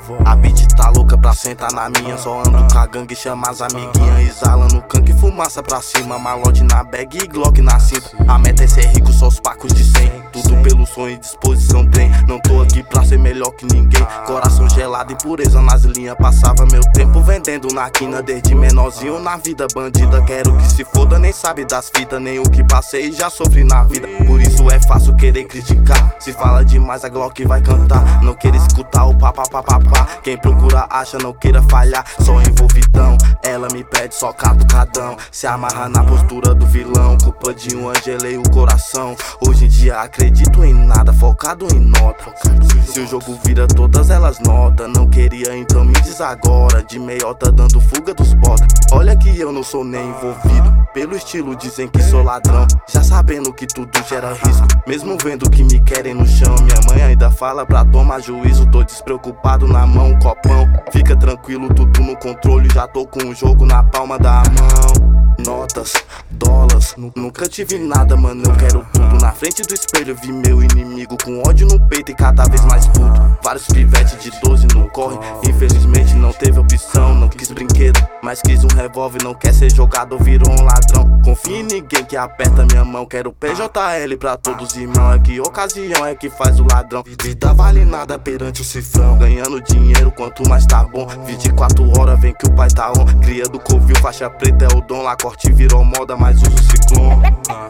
A beat tá louca pra sentar na minha. Só ando com a gangue, chama as amiguinhas. Exalando canque e fumaça pra cima. Malote na bag e Glock na cinta. A meta é ser rico, só os pacos de 100. Tudo pelo sonho e disposição tem. Não tô aqui pra ser melhor que ninguém. Coração gelado e pureza nas linhas. Passava meu tempo vendendo na quina. Desde menorzinho na vida bandida. Quero que se foda, nem sabe das fitas. Nem o que passei já sofri na vida. Por isso é fácil querer criticar. Se fala demais a Glock vai cantar. Não queira escutar o papapá. Quem procura acha, não queira falhar. Só envolvidão, ela me pede só catucadão. Se amarra na postura do vilão. Culpa de um anjo, elei o coração. Hoje em dia acredito em nada, focado em nota. Se o jogo vira todas elas nota. Não queria então me diz agora. De meiota dando fuga dos bota. Olha que eu não sou nem envolvido. Pelo estilo dizem que sou ladrão. Já sabendo que tudo gera risco. Mesmo vendo que me querem no chão. Minha mãe ainda fala pra tomar juízo. Tô despreocupado na mão, copão. Fica tranquilo, tudo no controle. Já tô com o jogo na palma da mão. Notas, dólares, nunca tive nada, mano, eu quero tudo. Na frente do espelho vi meu inimigo com ódio no peito e cada vez mais puto. Vários pivetes de 12 no corre. Infelizmente não teve opção, não quis brinquedo, mas quis um revólver. Não quer ser jogador, virou um ladrão. Confia em ninguém que aperta minha mão. Quero PJL pra todos irmão. É que ocasião é que faz o ladrão. Vida vale nada perante o cifrão. Ganhando dinheiro quanto mais tá bom. 24 horas vem que o pai tá on. Cria do covil, faixa preta é o dom. Lá corte virou moda, mas uso ciclone.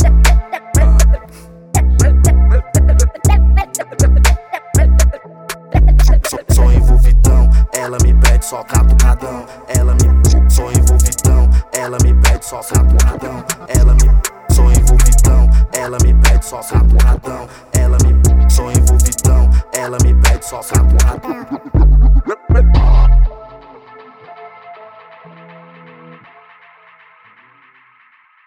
Sou envolvidão, ela me pede só catucadão. Sou envolvidão, ela me pede só catucadão. Sou envolvidão, ela me pede só catucadão. Sou envolvidão, ela me pede só catucadão.